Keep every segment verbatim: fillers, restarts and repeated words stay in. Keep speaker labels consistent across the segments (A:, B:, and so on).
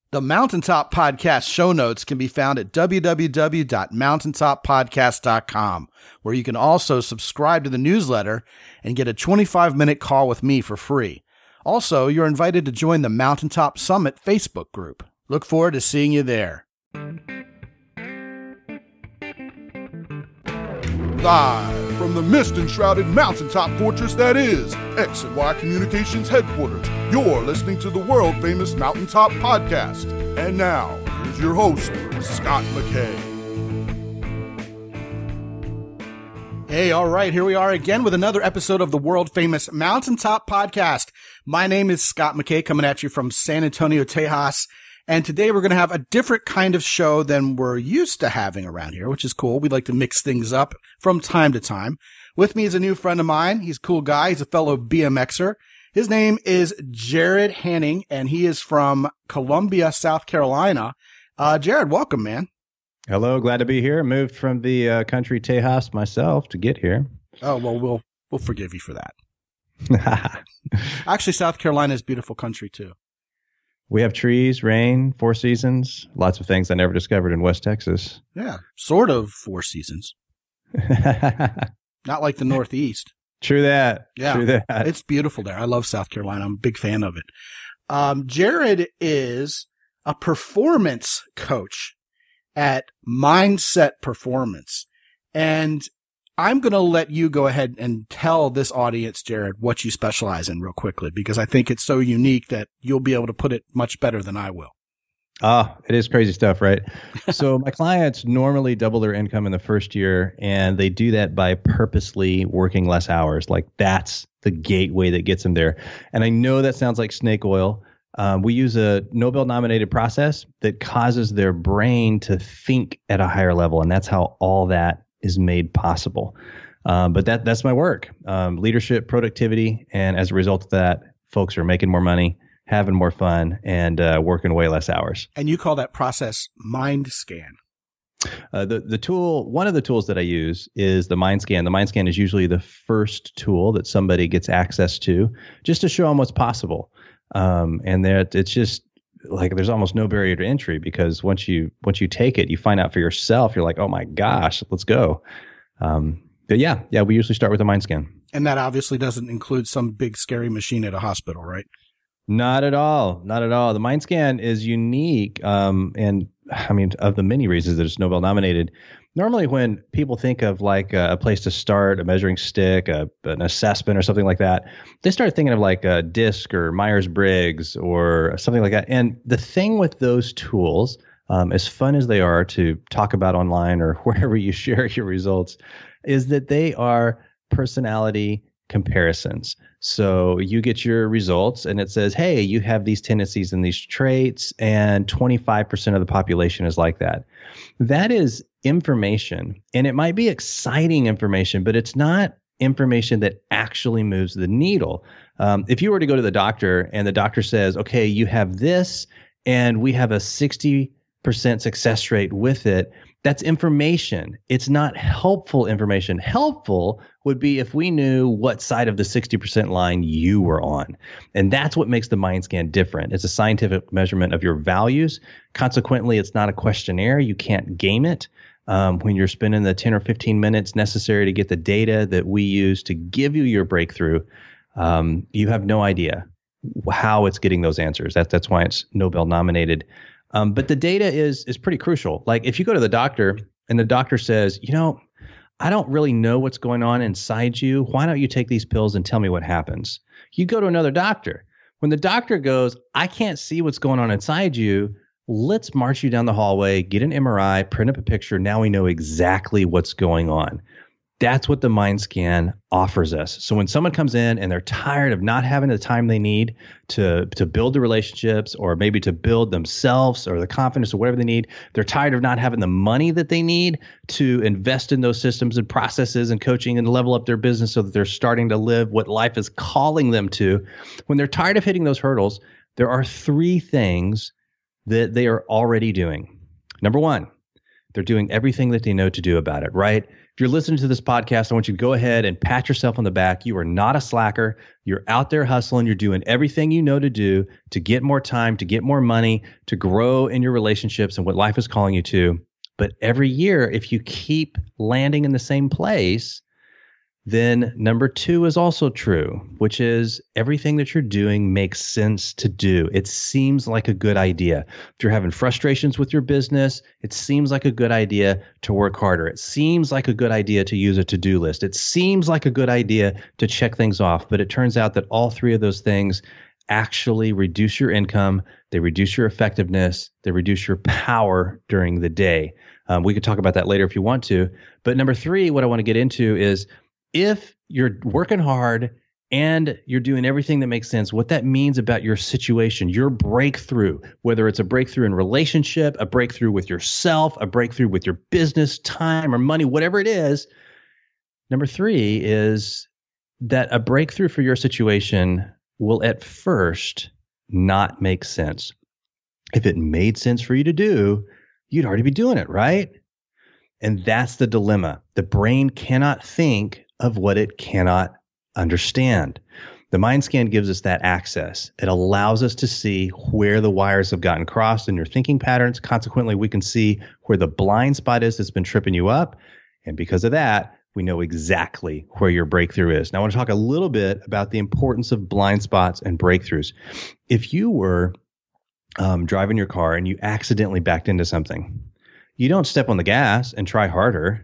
A: The Mountaintop Podcast show notes can be found at w w w dot mountaintop podcast dot com, where you can also subscribe to the newsletter and get a twenty-five minute call with me for free. Also, you're invited to join the Mountaintop Summit Facebook group. Look forward to seeing you there.
B: Live from the mist-enshrouded mountaintop fortress that is X and Y Communications headquarters, you're listening to the world-famous Mountaintop Podcast. And now, here's your host, Scott McKay.
A: Hey, all right, here we are again with another episode of the world-famous Mountaintop Podcast. My name is Scott McKay, coming at you from San Antonio, Tejas. And today we're going to have a different kind of show than we're used to having around here, which is cool. We like to mix things up from time to time. With me is a new friend of mine. He's a cool guy. He's a fellow B M Xer. His name is Jared Hanning, and he is from Columbia, South Carolina. Uh, Jared, welcome, man.
C: Hello, glad to be here. Moved from the uh, country Tejas myself to get here.
A: Oh, well, we'll we'll forgive you for that. Actually, South Carolina is beautiful country, too.
C: We have trees, rain, four seasons, lots of things I never discovered in West Texas.
A: Yeah, sort of four seasons. Not like the Northeast.
C: True that.
A: Yeah,
C: True that.
A: It's beautiful there. I love South Carolina. I'm a big fan of it. Um, Jared is a performance coach at Mindset Performance. And I'm going to let you go ahead and tell this audience, Jared, what you specialize in real quickly, because I think it's so unique that you'll be able to put it much better than I will.
C: Ah, it is crazy stuff, right? So my clients normally double their income in the first year, and they do that by purposely working less hours. Like that's the gateway that gets them there. And I know that sounds like snake oil. Um, we use a Nobel-nominated process that causes their brain to think at a higher level, and that's how all that is made possible. Um, but that that's my work, um, leadership, productivity. And as a result of that, folks are making more money, having more fun, and uh, working way less hours.
A: And you call that process MindScan.
C: Uh, the, the tool, one of the tools that I use is the MindScan. The MindScan is usually the first tool that somebody gets access to just to show them what's possible. Um, and that it's just, like there's almost no barrier to entry, because once you once you take it, you find out for yourself. You're like, oh my gosh, let's go. Um, but yeah, yeah, we usually start with a MindScan.
A: And that obviously doesn't include some big scary machine at a hospital, right?
C: Not at all, not at all. The MindScan is unique, um, and I mean, of the many reasons that it's Nobel nominated. Normally, when people think of like a, a place to start, a measuring stick, a, an assessment, or something like that, they start thinking of like a DISC or Myers-Briggs or something like that. And the thing with those tools, um, as fun as they are to talk about online or wherever you share your results, is that they are personality comparisons. So you get your results and it says, hey, you have these tendencies and these traits, and twenty-five percent of the population is like that. That is information, and it might be exciting information, but it's not information that actually moves the needle. Um, if you were to go to the doctor and the doctor says, okay, you have this, and we have a sixty percent success rate with it, that's information. It's not helpful information. Helpful would be if we knew what side of the sixty percent line you were on. And that's what makes the MindScan different. It's a scientific measurement of your values. Consequently, it's not a questionnaire. You can't game it. Um, when you're spending the ten or fifteen minutes necessary to get the data that we use to give you your breakthrough, um, you have no idea how it's getting those answers. That, that's why it's Nobel nominated. Um, but the data is is pretty crucial. Like if you go to the doctor and the doctor says, you know, I don't really know what's going on inside you. Why don't you take these pills and tell me what happens? You go to another doctor. When the doctor goes, I can't see what's going on inside you, let's march you down the hallway, get an M R I, print up a picture. Now we know exactly what's going on. That's what the MindScan offers us. So when someone comes in and they're tired of not having the time they need to, to build the relationships, or maybe to build themselves or the confidence or whatever they need, they're tired of not having the money that they need to invest in those systems and processes and coaching and level up their business so that they're starting to live what life is calling them to. When they're tired of hitting those hurdles, there are three things that they are already doing. Number one, they're doing everything that they know to do about it, right? If you're listening to this podcast, I want you to go ahead and pat yourself on the back. You are not a slacker. You're out there hustling. You're doing everything you know to do to get more time, to get more money, to grow in your relationships and what life is calling you to. But every year, if you keep landing in the same place, then number two is also true, which is everything that you're doing makes sense to do. It seems like a good idea. If you're having frustrations with your business, it seems like a good idea to work harder. It seems like a good idea to use a to-do list. It seems like a good idea to check things off. But it turns out that all three of those things actually reduce your income. They reduce your effectiveness. They reduce your power during the day. Um, we could talk about that later if you want to. But number three, what I want to get into is if you're working hard and you're doing everything that makes sense, what that means about your situation, your breakthrough, whether it's a breakthrough in relationship, a breakthrough with yourself, a breakthrough with your business, time or money, whatever it is. Number three is that a breakthrough for your situation will at first not make sense. If it made sense for you to do, you'd already be doing it, right? And that's the dilemma. The brain cannot think of what it cannot understand. The mind scan gives us that access. It allows us to see where the wires have gotten crossed in your thinking patterns. Consequently, we can see where the blind spot is that's been tripping you up. And because of that, we know exactly where your breakthrough is. Now, I want to talk a little bit about the importance of blind spots and breakthroughs. If you were um, driving your car and you accidentally backed into something, you don't step on the gas and try harder.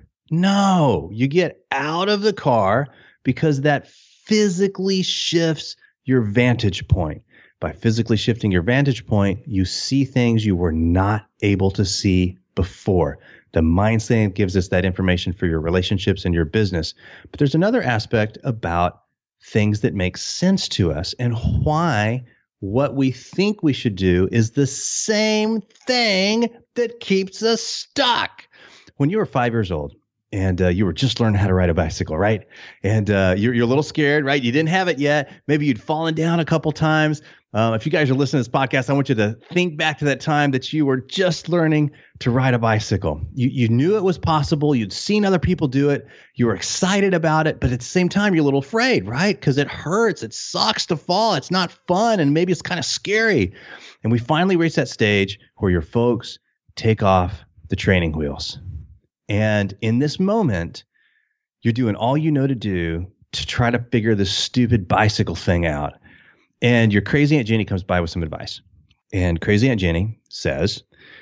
C: No, you get out of the car because that physically shifts your vantage point. By physically shifting your vantage point, you see things you were not able to see before. The mind scan gives us that information for your relationships and your business. But there's another aspect about things that make sense to us and why what we think we should do is the same thing that keeps us stuck. When you were five years old, and uh, you were just learning how to ride a bicycle, right? And uh, you're, you're a little scared, right? You didn't have it yet. Maybe you'd fallen down a couple times. Uh, if you guys are listening to this podcast, I want you to think back to that time that you were just learning to ride a bicycle. You, you knew it was possible. You'd seen other people do it. You were excited about it. But at the same time, you're a little afraid, right? Because it hurts. It sucks to fall. It's not fun. And maybe it's kind of scary. And we finally reach that stage where your folks take off the training wheels. And in this moment, you're doing all you know to do to try to figure this stupid bicycle thing out. And your crazy Aunt Jenny comes by with some advice. And crazy Aunt Jenny says,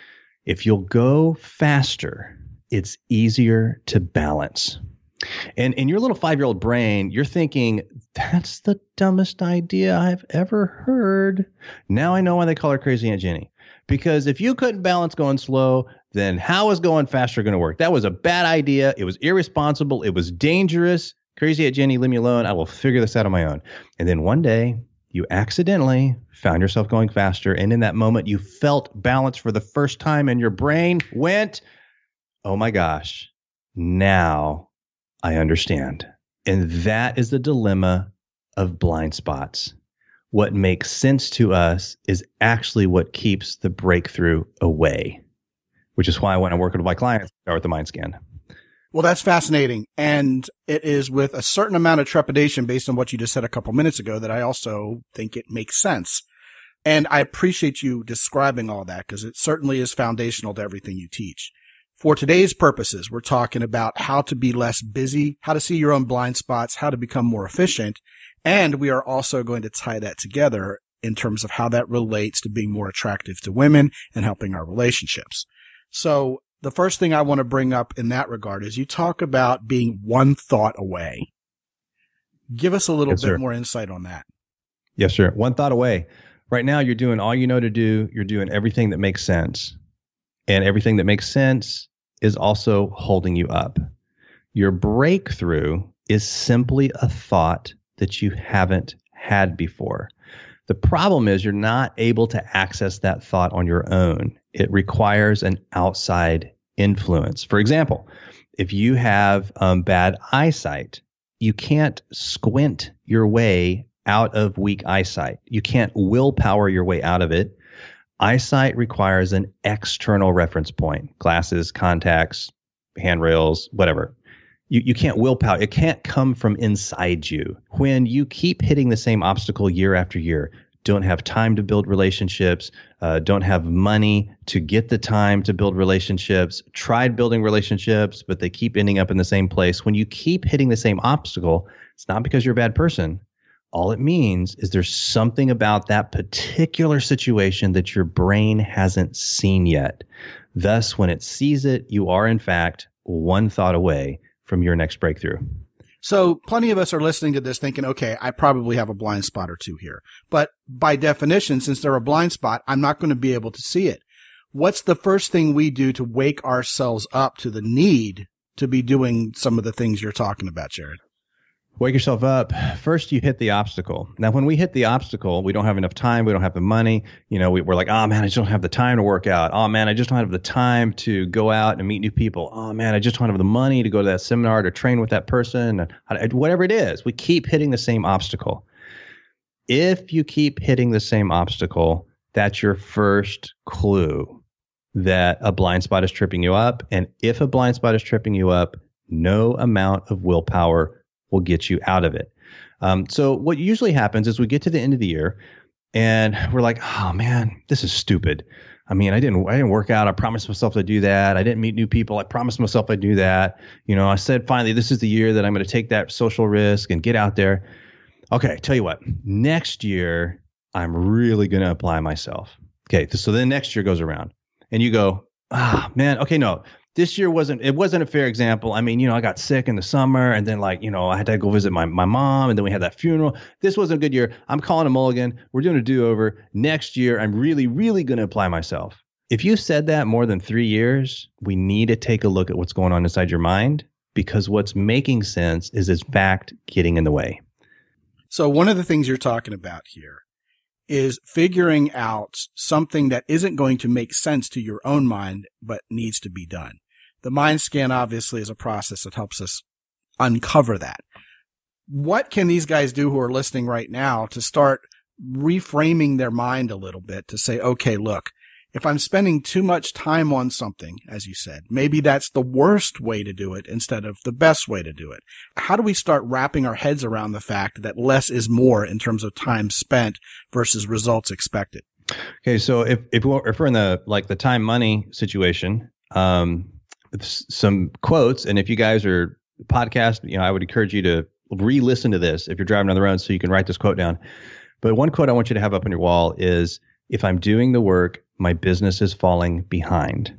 C: if you'll go faster, it's easier to balance. And in your little five-year-old brain, you're thinking, that's the dumbest idea I've ever heard. Now I know why they call her crazy Aunt Jenny. Because if you couldn't balance going slow, then how is going faster going to work? That was a bad idea. It was irresponsible. It was dangerous. Crazy Aunt Jenny, leave me alone. I will figure this out on my own. And then one day, you accidentally found yourself going faster. And in that moment, you felt balance for the first time and your brain went, oh my gosh, now I understand. And that is the dilemma of blind spots. What makes sense to us is actually what keeps the breakthrough away, which is why when I'm working with my clients, I start with the mind scan.
A: Well, that's fascinating. And it is with a certain amount of trepidation based on what you just said a couple minutes ago that I also think it makes sense. And I appreciate you describing all that because it certainly is foundational to everything you teach. For today's purposes, we're talking about how to be less busy, how to see your own blind spots, how to become more efficient. And we are also going to tie that together in terms of how that relates to being more attractive to women and helping our relationships. So the first thing I want to bring up in that regard is you talk about being one thought away. Give us a little
C: Yes,
A: bit
C: sir.
A: more insight on that.
C: Yes, sir. One thought away. Right now, you're doing all you know to do. You're doing everything that makes sense. And everything that makes sense is also holding you up. Your breakthrough is simply a thought that you haven't had before. The problem is you're not able to access that thought on your own. It requires an outside influence. For example, if you have um, bad eyesight, you can't squint your way out of weak eyesight. You can't willpower your way out of it. Eyesight requires an external reference point, glasses, contacts, handrails, whatever. You, you can't willpower. It can't come from inside you. When you keep hitting the same obstacle year after year, don't have time to build relationships, uh, don't have money to get the time to build relationships, tried building relationships, but they keep ending up in the same place. When you keep hitting the same obstacle, it's not because you're a bad person. All it means is there's something about that particular situation that your brain hasn't seen yet. Thus, when it sees it, you are, in fact, one thought away from your next breakthrough.
A: So plenty of us are listening to this thinking, okay, I probably have a blind spot or two here. But by definition, since they're a blind spot, I'm not going to be able to see it. What's the first thing we do to wake ourselves up to the need to be doing some of the things you're talking about, Jared?
C: Wake yourself up. First, you hit the obstacle. Now, when we hit the obstacle, we don't have enough time. We don't have the money. You know, we, we're like, oh, man, I just don't have the time to work out. Oh, man, I just don't have the time to go out and meet new people. Oh, man, I just don't have the money to go to that seminar to train with that person. Whatever it is, we keep hitting the same obstacle. If you keep hitting the same obstacle, that's your first clue that a blind spot is tripping you up. And if a blind spot is tripping you up, no amount of willpower will get you out of it. Um, so what usually happens is we get to the end of the year and we're like, oh man, this is stupid. I mean, I didn't, I didn't work out. I promised myself I'd do that. I didn't meet new people. I promised myself I'd do that. You know, I said, finally, this is the year that I'm going to take that social risk and get out there. Okay. Tell you what, next year, I'm really going to apply myself. Okay. So then next year goes around and you go, ah, man, okay, no. This year wasn't, it wasn't a fair example. I mean, you know, I got sick in the summer and then like, you know, I had to go visit my, my mom and then we had that funeral. This wasn't a good year. I'm calling a mulligan. We're doing a do-over. Next year, I'm really, really going to apply myself. If you said that more than three years, we need to take a look at what's going on inside your mind because what's making sense is in fact getting in the way.
A: So one of the things you're talking about here is figuring out something that isn't going to make sense to your own mind, but needs to be done. The mind scan obviously is a process that helps us uncover that. What can these guys do who are listening right now to start reframing their mind a little bit to say, okay, look, if I'm spending too much time on something, as you said, maybe that's the worst way to do it instead of the best way to do it. How do we start wrapping our heads around the fact that less is more in terms of time spent versus results expected?
C: Okay. So if, if we're, if we're in the, like the time money situation, um, some quotes, and if you guys are podcast, you know, I would encourage you to re-listen to this if you're driving on the road so you can write this quote down. But one quote I want you to have up on your wall is, if I'm doing the work, my business is falling behind.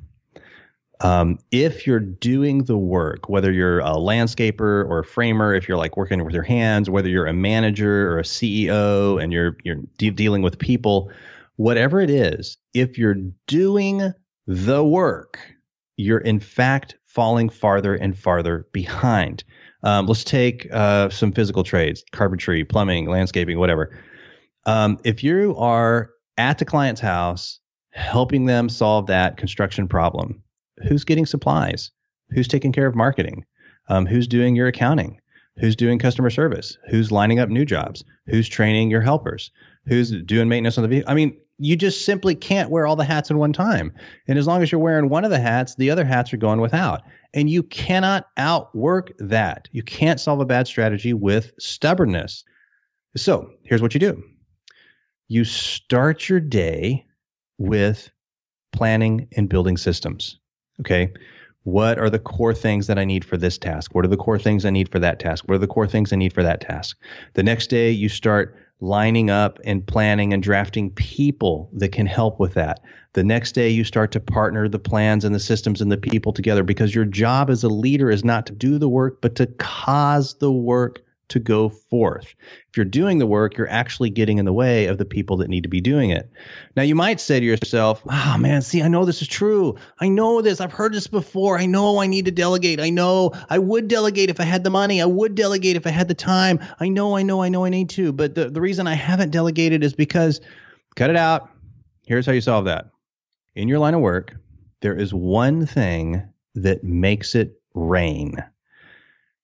C: Um, if you're doing the work, whether you're a landscaper or a framer, if you're like working with your hands, whether you're a manager or a C E O and you're you're de- dealing with people, whatever it is, if you're doing the work, you're in fact falling farther and farther behind. Um, let's take uh, some physical trades, carpentry, plumbing, landscaping, whatever. Um, if you are at the client's house, helping them solve that construction problem, who's getting supplies? Who's taking care of marketing? Um, who's doing your accounting? Who's doing customer service? Who's lining up new jobs? Who's training your helpers? Who's doing maintenance on the vehicle? I mean, you just simply can't wear all the hats at one time. And as long as you're wearing one of the hats, the other hats are going without. And you cannot outwork that. You can't solve a bad strategy with stubbornness. So here's what you do. You start your day with planning and building systems. Okay. What are the core things that I need for this task? What are the core things I need for that task? What are the core things I need for that task? The next day, you start lining up and planning and drafting people that can help with that. The next day, you start to partner the plans and the systems and the people together, because your job as a leader is not to do the work, but to cause the work to go forth. If you're doing the work, you're actually getting in the way of the people that need to be doing it. Now, you might say to yourself, oh man, see, I know this is true. I know this. I've heard this before. I know I need to delegate. I know I would delegate if I had the money. I would delegate if I had the time. I know, I know, I know I need to. But the, the reason I haven't delegated is because, cut it out. Here's how you solve that. In your line of work, there is one thing that makes it rain.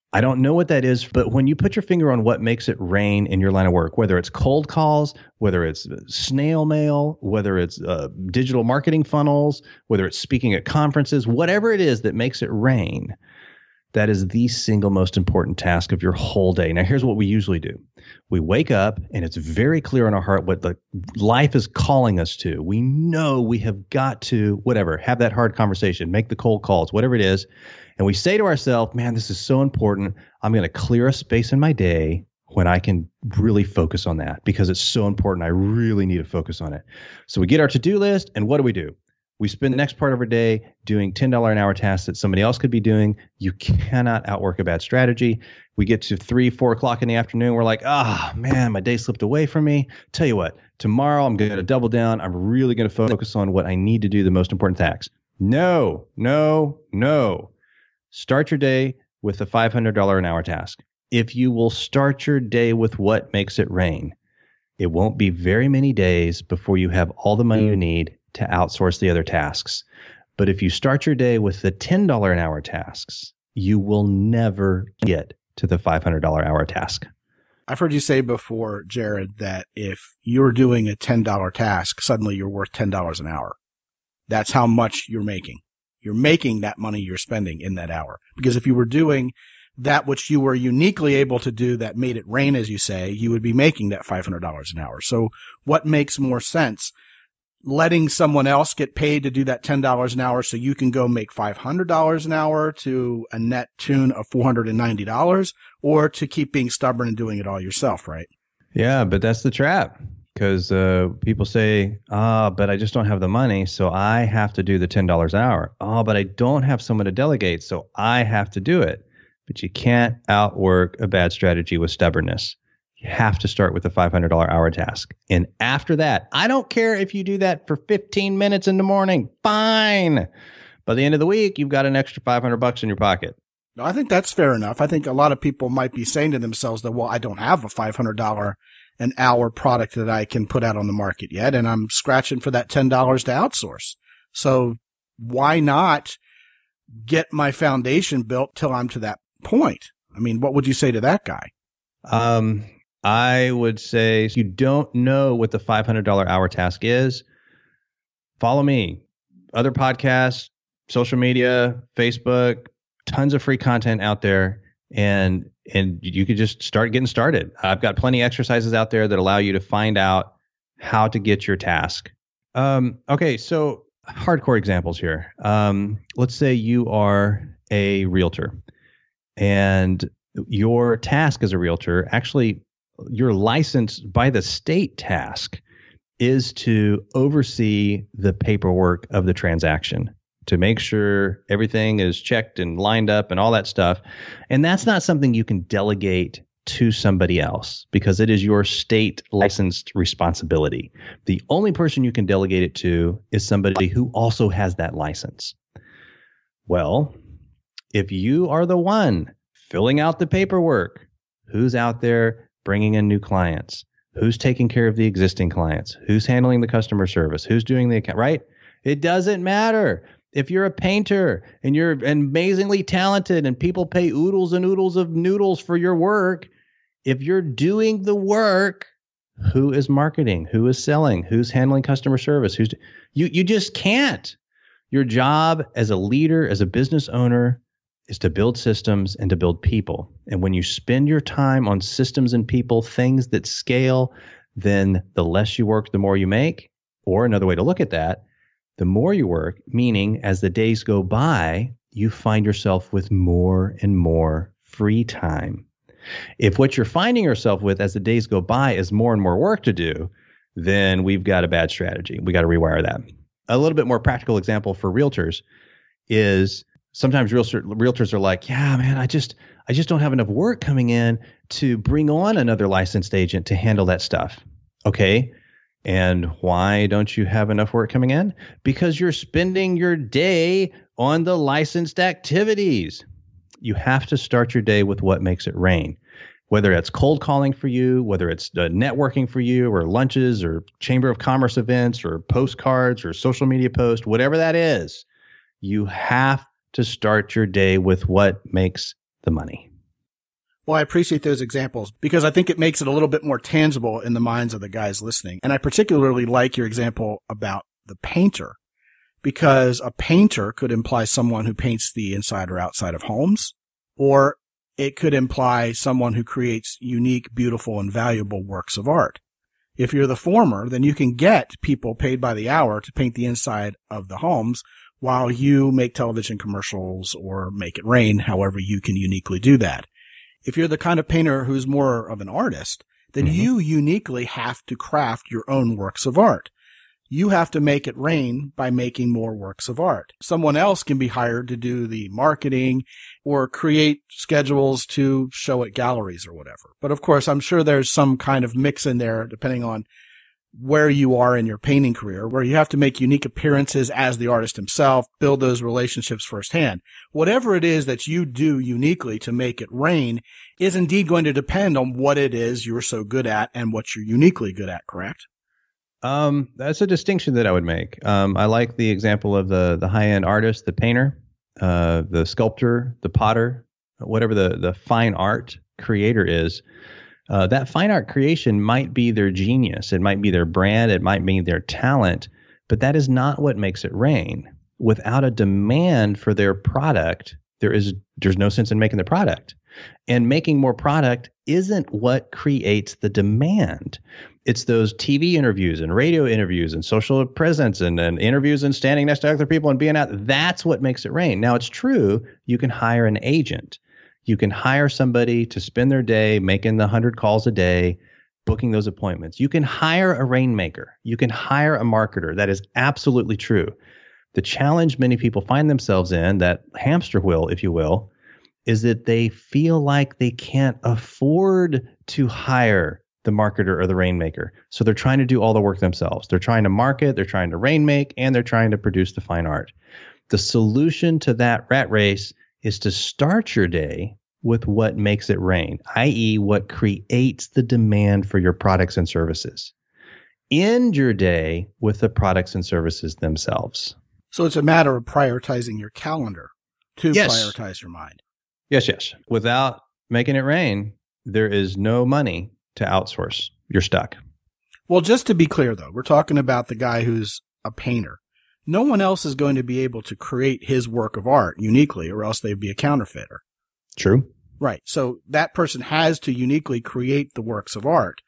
C: I don't know what that is, but when you put your finger on what makes it rain in your line of work, whether it's cold calls, whether it's snail mail, whether it's uh, digital marketing funnels, whether it's speaking at conferences, whatever it is that makes it rain, that is the single most important task of your whole day. Now, here's what we usually do. We wake up and it's very clear in our heart what the life is calling us to. We know we have got to, whatever, have that hard conversation, make the cold calls, whatever it is. And we say to ourselves, man, this is so important. I'm going to clear a space in my day when I can really focus on that because it's so important. I really need to focus on it. So we get our to-do list, and what do we do? We spend the next part of our day doing ten dollars an hour tasks that somebody else could be doing. You cannot outwork a bad strategy. We get to three, four o'clock in the afternoon. We're like, ah, oh, man, my day slipped away from me. Tell you what, tomorrow I'm going to double down. I'm really going to focus on what I need to do, the most important tasks. No, no, no. Start your day with a five hundred dollars an hour task. If you will start your day with what makes it rain, it won't be very many days before you have all the money you need to outsource the other tasks. But if you start your day with the ten dollars an hour tasks, you will never get to the five hundred dollars hour task.
A: I've heard you say before, Jared, that if you're doing a ten dollars task, suddenly you're worth ten dollars an hour. That's how much you're making. You're making that money you're spending in that hour. Because if you were doing that which you were uniquely able to do that made it rain, as you say, you would be making that five hundred dollars an hour. So what makes more sense? Letting someone else get paid to do that ten dollars an hour so you can go make five hundred dollars an hour to a net tune of four hundred ninety dollars, or to keep being stubborn and doing it all yourself, right?
C: Yeah, but that's the trap. Because uh, people say, ah, oh, but I just don't have the money, so I have to do the ten dollars an hour. Oh, but I don't have someone to delegate, so I have to do it. But you can't outwork a bad strategy with stubbornness. You have to start with the five hundred dollars hour task. And after that, I don't care if you do that for fifteen minutes in the morning. Fine. By the end of the week, you've got an extra five hundred bucks in your pocket.
A: No, I think that's fair enough. I think a lot of people might be saying to themselves that, well, I don't have a five hundred dollars an hour product that I can put out on the market yet, and I'm scratching for that ten dollars to outsource. So why not get my foundation built till I'm to that point? I mean, what would you say to that guy?
C: Um, I would say if you don't know what the five hundred dollars hour task is, follow me. Other podcasts, social media, Facebook, tons of free content out there. And and you could just start getting started. I've got plenty of exercises out there that allow you to find out how to get your task. Um, okay, so hardcore examples here. Um, let's say you are a realtor, and your task as a realtor, actually your license by the state task is to oversee the paperwork of the transaction, to make sure everything is checked and lined up and all that stuff. And that's not something you can delegate to somebody else because it is your state licensed responsibility. The only person you can delegate it to is somebody who also has that license. Well, if you are the one filling out the paperwork, who's out there bringing in new clients? Who's taking care of the existing clients? Who's handling the customer service? Who's doing the account, right? It doesn't matter. If you're a painter and you're amazingly talented and people pay oodles and oodles of noodles for your work, if you're doing the work, who is marketing? Who is selling? Who's handling customer service? Who's you? You just can't. Your job as a leader, as a business owner, is to build systems and to build people. And when you spend your time on systems and people, things that scale, then the less you work, the more you make. Or another way to look at that, the more you work, meaning as the days go by, you find yourself with more and more free time. If what you're finding yourself with as the days go by is more and more work to do, then we've got a bad strategy. We got to rewire that. A little bit more practical example for realtors is sometimes realtor, realtors are like, yeah, man, I just I just don't have enough work coming in to bring on another licensed agent to handle that stuff. Okay. And why don't you have enough work coming in? Because you're spending your day on the licensed activities. You have to start your day with what makes it rain. Whether it's cold calling for you, whether it's uh, networking for you, or lunches, or Chamber of Commerce events, or postcards, or social media posts, whatever that is, you have to start your day with what makes the money.
A: Well, I appreciate those examples because I think it makes it a little bit more tangible in the minds of the guys listening. And I particularly like your example about the painter, because a painter could imply someone who paints the inside or outside of homes, or it could imply someone who creates unique, beautiful, and valuable works of art. If you're the former, then you can get people paid by the hour to paint the inside of the homes while you make television commercials or make it rain, however you can uniquely do that. If you're the kind of painter who's more of an artist, then mm-hmm. you uniquely have to craft your own works of art. You have to make it rain by making more works of art. Someone else can be hired to do the marketing or create schedules to show at galleries or whatever. But of course, I'm sure there's some kind of mix in there depending on where you are in your painting career, where you have to make unique appearances as the artist himself, build those relationships firsthand. Whatever it is that you do uniquely to make it rain is indeed going to depend on what it is you're so good at and what you're uniquely good at, correct?
C: Um, that's a distinction that I would make. Um, I like the example of the the high-end artist, the painter, uh, the sculptor, the potter, whatever the, the fine art creator is. Uh, that fine art creation might be their genius. It might be their brand. It might be their talent, but that is not what makes it rain. Without a demand for their product, there is there's no sense in making the product. And making more product isn't what creates the demand. It's those T V interviews and radio interviews and social presence and, and interviews and standing next to other people and being out. That's what makes it rain. Now, it's true. You can hire an agent. You can hire somebody to spend their day making the one hundred calls a day, booking those appointments. You can hire a rainmaker. You can hire a marketer. That is absolutely true. The challenge many people find themselves in, that hamster wheel, if you will, is that they feel like they can't afford to hire the marketer or the rainmaker. So they're trying to do all the work themselves. They're trying to market, they're trying to rainmake, and they're trying to produce the fine art. The solution to that rat race is to start your day with what makes it rain, that is what creates the demand for your products and services. End your day with the products and services themselves.
A: So it's a matter of prioritizing your calendar to
C: yes.
A: prioritize your mind.
C: Yes, yes. Without making it rain, there is no money to outsource. You're stuck.
A: Well, just to be clear, though, we're talking about the guy who's a painter. No one else is going to be able to create his work of art uniquely, or else they'd be a counterfeiter.
C: True.
A: Right. So that person has to uniquely create the works of art.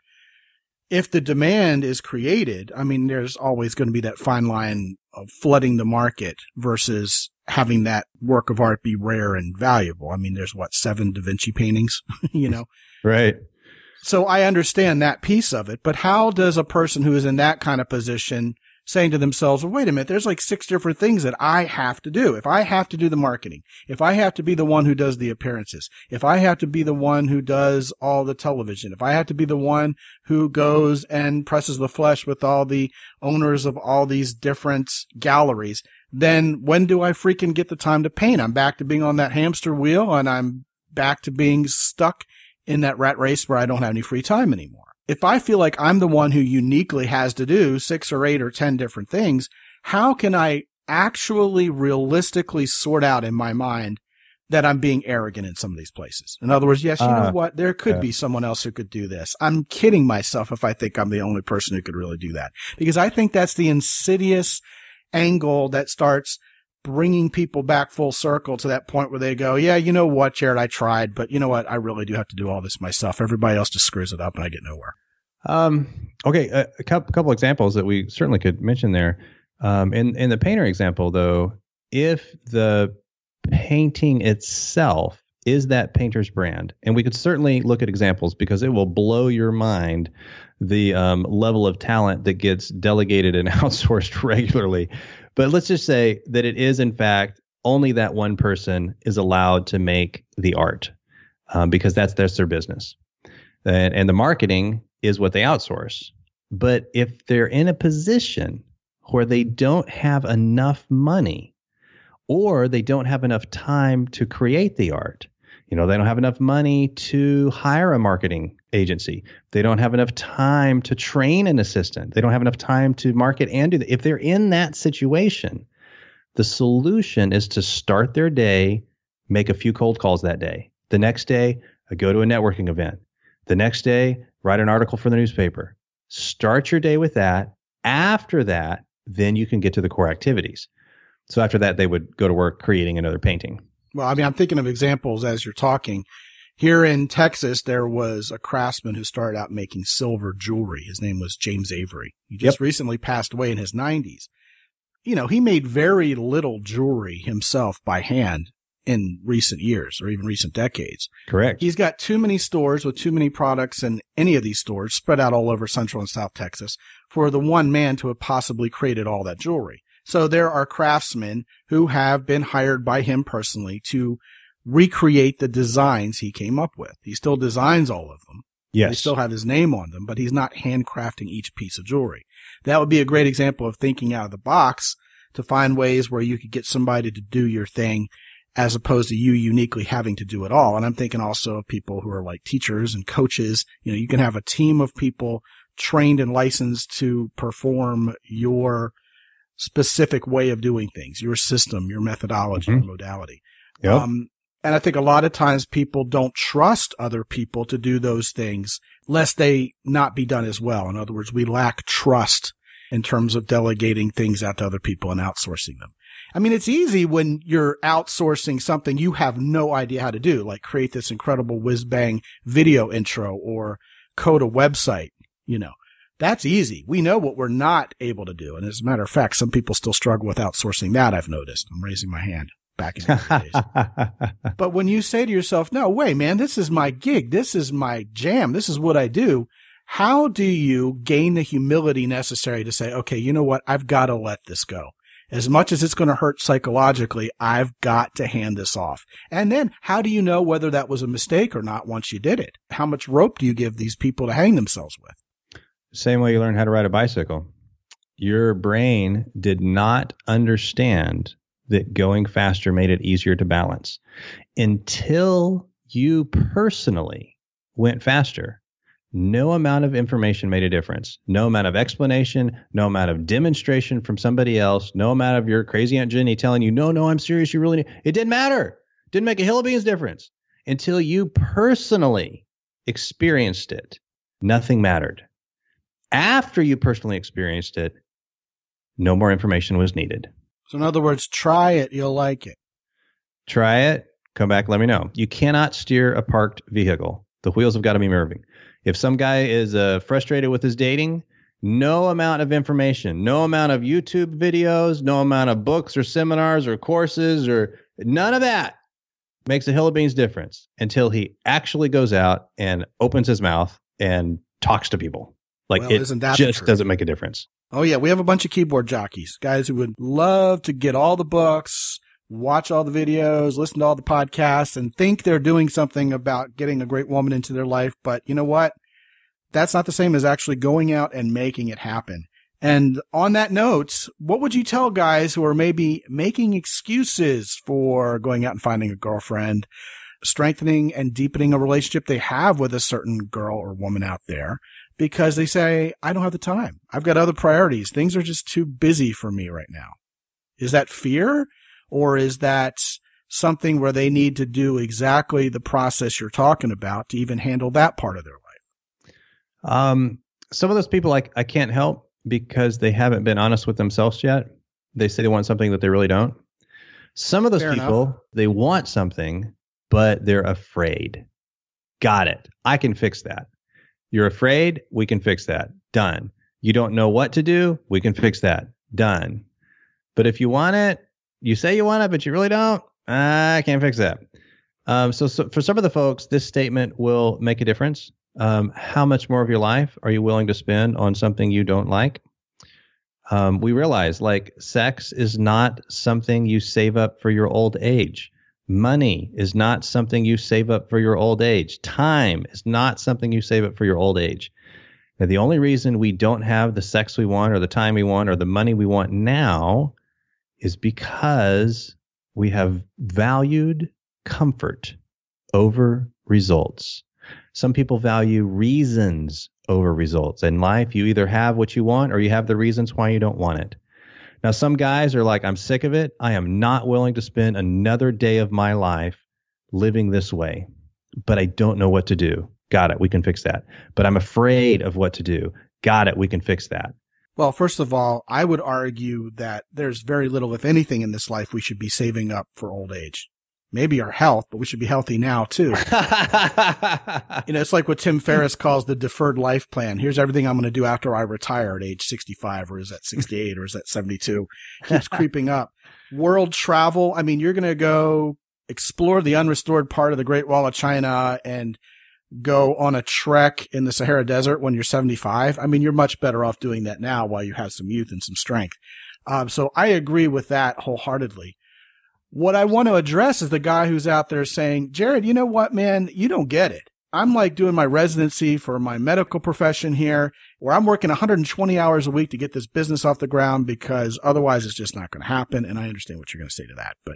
A: If the demand is created, I mean, there's always going to be that fine line of flooding the market versus having that work of art be rare and valuable. I mean, there's what, seven Da Vinci paintings, you know?
C: Right.
A: So I understand that piece of it, but how does a person who is in that kind of position saying to themselves, well, wait a minute, there's like six different things that I have to do. If I have to do the marketing, if I have to be the one who does the appearances, if I have to be the one who does all the television, if I have to be the one who goes and presses the flesh with all the owners of all these different galleries, then when do I freaking get the time to paint? I'm back to being on that hamster wheel, and I'm back to being stuck in that rat race where I don't have any free time anymore. If I feel like I'm the one who uniquely has to do six or eight or ten different things, how can I actually realistically sort out in my mind that I'm being arrogant in some of these places? In other words, yes, you uh, know what? There could yeah. be someone else who could do this. I'm kidding myself if I think I'm the only person who could really do that, because I think that's the insidious angle that starts bringing people back full circle to that point where they go, yeah, you know what, Jared, I tried, but you know what? I really do have to do all this myself. Everybody else just screws it up and I get nowhere.
C: Um, okay. A, a couple, couple examples that we certainly could mention there. Um, in, in the painter example, though, if the painting itself is that painter's brand, and we could certainly look at examples because it will blow your mind, the um, level of talent that gets delegated and outsourced regularly. But let's just say that it is, in fact, only that one person is allowed to make the art um, because that's, that's their business. And, and the marketing is what they outsource. But if they're in a position where they don't have enough money or they don't have enough time to create the art, you know, they don't have enough money to hire a marketing agency. They don't have enough time to train an assistant. They don't have enough time to market and do that. If they're in that situation, the solution is to start their day, make a few cold calls that day. The next day, go to a networking event. The next day, write an article for the newspaper. Start your day with that. After that, then you can get to the core activities. So after that, they would go to work creating another painting.
A: Well, I mean, I'm thinking of examples as you're talking. Here in Texas, there was a craftsman who started out making silver jewelry. His name was James Avery. He just yep. recently passed away in his nineties. You know, he made very little jewelry himself by hand in recent years or even recent decades.
C: Correct.
A: He's got too many stores with too many products in any of these stores spread out all over Central and South Texas for the one man to have possibly created all that jewelry. So there are craftsmen who have been hired by him personally to recreate the designs he came up with. He still designs all of them.
C: Yes.
A: They still have his name on them, but he's not handcrafting each piece of jewelry. That would be a great example of thinking out of the box to find ways where you could get somebody to do your thing as opposed to you uniquely having to do it all. And I'm thinking also of people who are like teachers and coaches. You know, you can have a team of people trained and licensed to perform your specific way of doing things, your system, your methodology, mm-hmm. your modality.
C: Yep.
A: Um, And I think a lot of times people don't trust other people to do those things lest they not be done as well. In other words, we lack trust in terms of delegating things out to other people and outsourcing them. I mean, it's easy when you're outsourcing something you have no idea how to do, like create this incredible whiz-bang video intro or code a website, you know. That's easy. We know what we're not able to do. And as a matter of fact, some people still struggle with outsourcing that, I've noticed. I'm raising my hand. Back in the days. But when you say to yourself, no way, man, this is my gig. This is my jam. This is what I do. How do you gain the humility necessary to say, okay, you know what? I've got to let this go. As much as it's going to hurt psychologically, I've got to hand this off. And then how do you know whether that was a mistake or not once you did it? How much rope do you give these people to hang themselves with?
C: Same way you learn how to ride a bicycle. Your brain did not understand that going faster made it easier to balance until you personally went faster. No amount of information made a difference. No amount of explanation, no amount of demonstration from somebody else, no amount of your crazy Aunt Jenny telling you, no, no, I'm serious. You really need. It didn't matter. Didn't make a hill of beans difference until you personally experienced it. Nothing mattered. After you personally experienced it, no more information was needed.
A: So in other words, try it. You'll like it.
C: Try it. Come back. Let me know. You cannot steer a parked vehicle. The wheels have got to be moving. If some guy is uh, frustrated with his dating, no amount of information, no amount of YouTube videos, no amount of books or seminars or courses or none of that makes a hill of beans difference until he actually goes out and opens his mouth and talks to people. Like well, it isn't that just doesn't make a difference.
A: Oh, yeah. We have a bunch of keyboard jockeys, guys who would love to get all the books, watch all the videos, listen to all the podcasts, and think they're doing something about getting a great woman into their life. But you know what? That's not the same as actually going out and making it happen. And on that note, what would you tell guys who are maybe making excuses for going out and finding a girlfriend, strengthening and deepening a relationship they have with a certain girl or woman out there? Because they say, I don't have the time. I've got other priorities. Things are just too busy for me right now. Is that fear? Or is that something where they need to do exactly the process you're talking about to even handle that part of their life?
C: Um, some of those people I, I can't help because they haven't been honest with themselves yet. They say they want something that they really don't. Some of those Fair people, enough. They want something, but they're afraid. Got it. I can fix that. You're afraid? We can fix that. Done. You don't know what to do? We can fix that. Done. But if you want it, you say you want it, but you really don't? I can't fix that. Um, so, so for some of the folks, this statement will make a difference. Um, how much more of your life are you willing to spend on something you don't like? Um, we realize like sex is not something you save up for your old age. Money is not something you save up for your old age. Time is not something you save up for your old age. Now, the only reason we don't have the sex we want or the time we want or the money we want now is because we have valued comfort over results. Some people value reasons over results. In life, you either have what you want or you have the reasons why you don't want it. Now, some guys are like, I'm sick of it. I am not willing to spend another day of my life living this way. but I don't know what to do. Got it. We can fix that. But I'm afraid of what to do. Got it. We can fix that.
A: Well, first of all, I would argue that there's very little, if anything, in this life we should be saving up for old age. Maybe our health, but we should be healthy now too. You know, it's like what Tim Ferriss calls the deferred life plan. Here's everything I'm going to do after I retire at age sixty-five, or is that sixty-eight, or is that seventy-two? Keeps creeping up. World travel. I mean, you're going to go explore the unrestored part of the Great Wall of China and go on a trek in the Sahara Desert when you're seventy-five. I mean, you're much better off doing that now while you have some youth and some strength. Um, so I agree with that wholeheartedly. What I want to address is the guy who's out there saying, Jared, you know what, man, you don't get it. I'm like doing my residency for my medical profession here, where I'm working one hundred twenty hours a week to get this business off the ground because otherwise it's just not going to happen. And I understand what you're going to say to that. But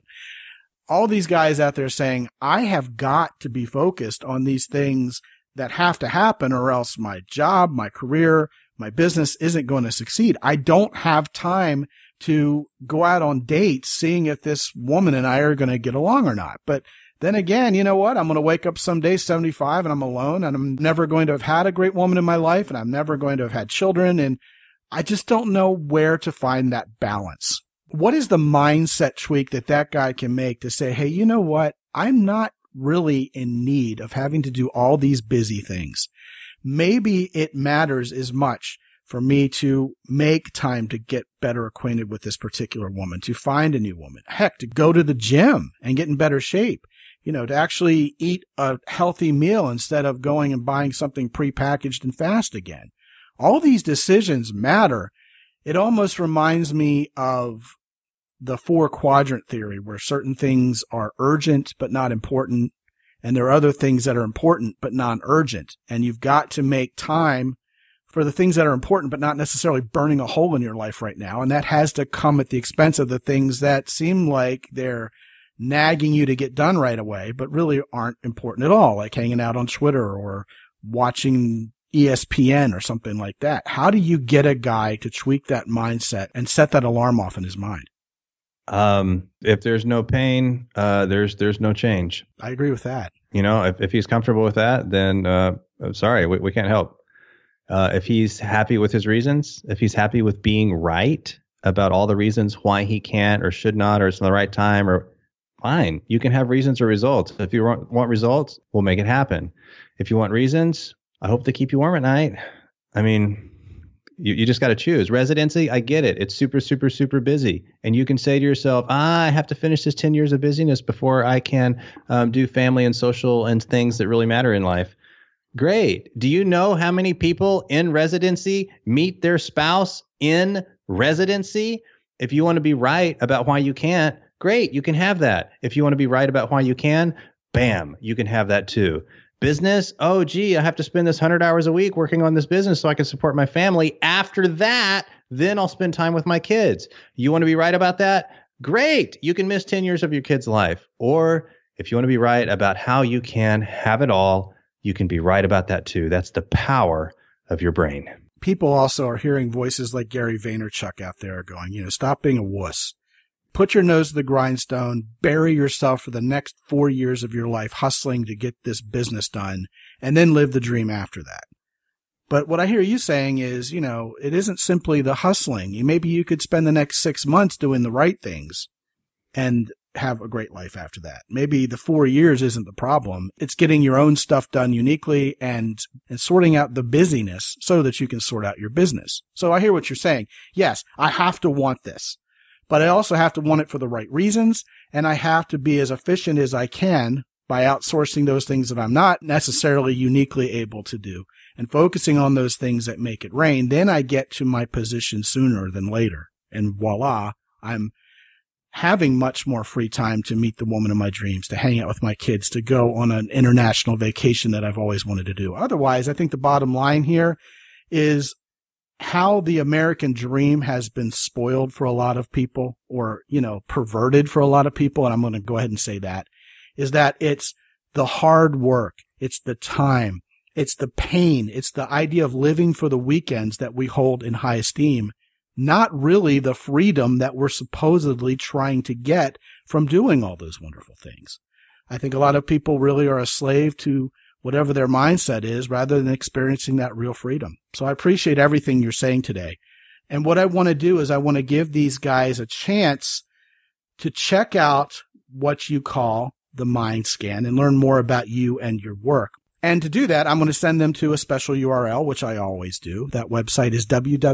A: all these guys out there saying, I have got to be focused on these things that have to happen or else my job, my career, my business isn't going to succeed. I don't have time to go out on dates seeing if this woman and I are going to get along or not. But then again, you know what? I'm going to wake up someday seventy-five and I'm alone and I'm never going to have had a great woman in my life and I'm never going to have had children. And I just don't know where to find that balance. What is the mindset tweak that that guy can make to say, hey, you know what? I'm not really in need of having to do all these busy things. Maybe it matters as much for me to make time to get better acquainted with this particular woman, to find a new woman, heck, to go to the gym and get in better shape, you know, to actually eat a healthy meal instead of going and buying something prepackaged and fast again. All these decisions matter. It almost reminds me of the four quadrant theory where certain things are urgent but not important. And there are other things that are important but non-urgent. And you've got to make time for the things that are important, but not necessarily burning a hole in your life right now. And that has to come at the expense of the things that seem like they're nagging you to get done right away, but really aren't important at all, like hanging out on Twitter or watching E S P N or something like that. How do you get a guy to tweak that mindset and set that alarm off in his mind?
C: Um, if there's no pain, uh, there's, there's no change.
A: I agree with that.
C: You know, if, if he's comfortable with that, then, uh, sorry, we, we can't help. Uh, if he's happy with his reasons, if he's happy with being right about all the reasons why he can't or should not, or it's not the right time, or fine, you can have reasons or results. If you want, want results, we'll make it happen. If you want reasons, I hope they keep you warm at night. I mean, you, you just got to choose. Residency, I get it. It's super, super, super busy. And you can say to yourself, ah, I have to finish this ten years of busyness before I can um, do family and social and things that really matter in life. Great. Do you know how many people in residency meet their spouse in residency? If you want to be right about why you can't, great, you can have that. If you want to be right about why you can, bam, you can have that too. Business, oh, gee, I have to spend this one hundred hours a week working on this business so I can support my family. After that, then I'll spend time with my kids. You want to be right about that? Great. You can miss ten years of your kid's life. Or if you want to be right about how you can have it all, you can be right about that too. That's the power of your brain.
A: People also are hearing voices like Gary Vaynerchuk out there going, you know, stop being a wuss. Put your nose to the grindstone, bury yourself for the next four years of your life hustling to get this business done, and then live the dream after that. But what I hear you saying is, you know, it isn't simply the hustling. Maybe you could spend the next six months doing the right things and have a great life after that. Maybe the four years isn't the problem. It's getting your own stuff done uniquely and, and sorting out the busyness so that you can sort out your business. So I hear what you're saying. Yes, I have to want this, but I also have to want it for the right reasons. And I have to be as efficient as I can by outsourcing those things that I'm not necessarily uniquely able to do and focusing on those things that make it rain. Then I get to my position sooner than later. And voila, I'm having much more free time to meet the woman of my dreams, to hang out with my kids, to go on an international vacation that I've always wanted to do. Otherwise, I think the bottom line here is how the American dream has been spoiled for a lot of people, or, you know, perverted for a lot of people. And I'm going to go ahead and say that is that it's the hard work. It's the time. It's the pain. It's the idea of living for the weekends that we hold in high esteem. Not really the freedom that we're supposedly trying to get from doing all those wonderful things. I think a lot of people really are a slave to whatever their mindset is rather than experiencing that real freedom. So I appreciate everything you're saying today. And what I want to do is I want to give these guys a chance to check out what you call the Mind Scan and learn more about you and your work. And to do that, I'm going to send them to a special U R L, which I always do. That website is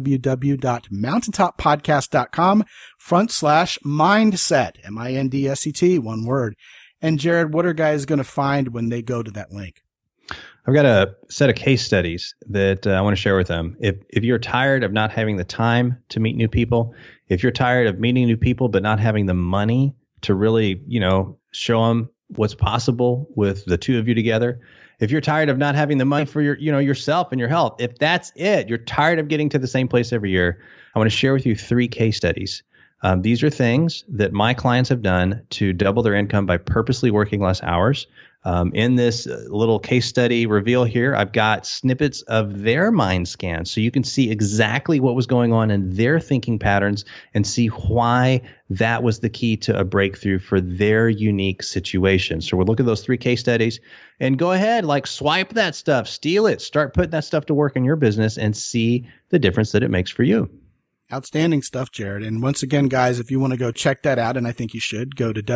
A: www.mountaintoppodcast.com front slash mindset, M I N D S E T, one word. And Jared, what are guys going to find when they go to that link?
C: I've got a set of case studies that uh, I want to share with them. If if you're tired of not having the time to meet new people, if you're tired of meeting new people but not having the money to really, you know, show them what's possible with the two of you together, if you're tired of not having the money for your, you know, yourself and your health, if that's it, you're tired of getting to the same place every year, I want to share with you three case studies. Um, these are things that my clients have done to double their income by purposely working less hours. Um, in this little case study reveal here, I've got snippets of their mind scans so you can see exactly what was going on in their thinking patterns and see why that was the key to a breakthrough for their unique situation. So we'll look at those three case studies and go ahead, like swipe that stuff, steal it, start putting that stuff to work in your business and see the difference that it makes for you.
A: Outstanding stuff, Jared. And once again, guys, if you want to go check that out, and I think you should, go to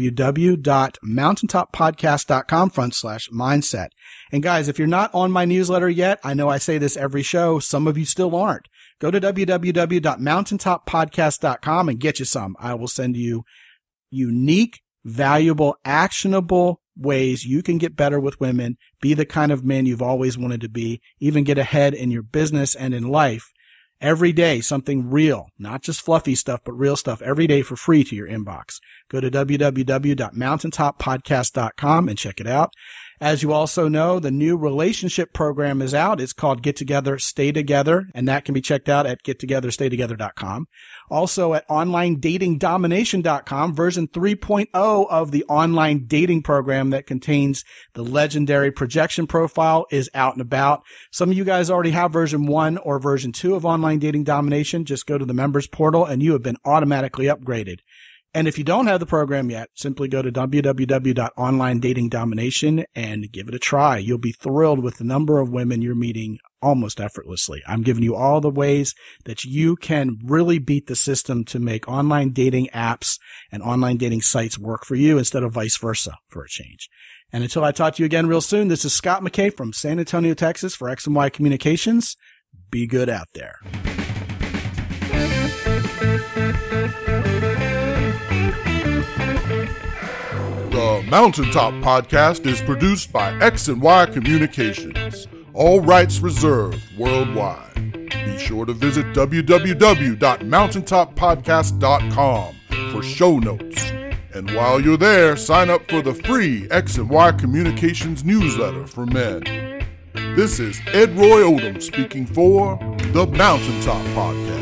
A: www.mountaintoppodcast.com front slash mindset. And guys, if you're not on my newsletter yet, I know I say this every show, some of you still aren't. Go to www dot mountaintop podcast dot com and get you some. I will send you unique, valuable, actionable ways you can get better with women, be the kind of man you've always wanted to be, even get ahead in your business and in life. Every day, something real, not just fluffy stuff, but real stuff every day for free to your inbox. Go to www dot mountaintop podcast dot com and check it out. As you also know, the new relationship program is out. It's called Get Together, Stay Together, and that can be checked out at get together stay together dot com. Also at online dating domination dot com, version three point oh of the online dating program that contains the legendary projection profile is out and about. Some of you guys already have version one or version two of Online Dating Domination. Just go to the members portal and you have been automatically upgraded. And if you don't have the program yet, simply go to www dot online dating domination and give it a try. You'll be thrilled with the number of women you're meeting almost effortlessly. I'm giving you all the ways that you can really beat the system to make online dating apps and online dating sites work for you instead of vice versa for a change. And until I talk to you again real soon, this is Scott McKay from San Antonio, Texas for X and Y Communications. Be good out there.
B: The Mountaintop Podcast is produced by X and Y Communications. All rights reserved worldwide. Be sure to visit www dot mountaintop podcast dot com for show notes. And while you're there, sign up for the free X and Y Communications newsletter for men. This is Ed Roy Odom speaking for the Mountaintop Podcast.